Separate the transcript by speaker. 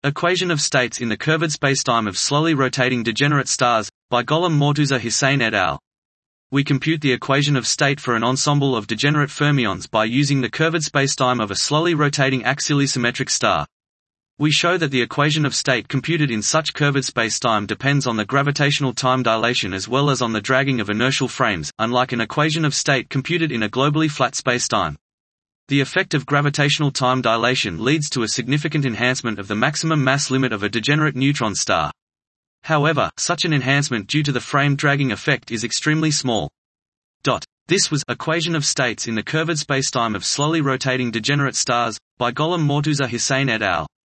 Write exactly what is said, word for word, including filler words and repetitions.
Speaker 1: Equation of states in the curved spacetime of slowly rotating degenerate stars, by Gholam Mortuza Hussain et al. We compute the equation of state for an ensemble of degenerate fermions by using the curved spacetime of a slowly rotating axially symmetric star. We show that the equation of state computed in such curved spacetime depends on the gravitational time dilation as well as on the dragging of inertial frames, unlike an equation of state computed in a globally flat spacetime. The effect of gravitational time dilation leads to a significant enhancement of the maximum mass limit of a degenerate neutron star. However, such an enhancement due to the frame dragging effect is extremely small. Dot. This was Equation of States in the Curved Spacetime of Slowly Rotating Degenerate Stars, by Gholam Mortuza Hussain et al.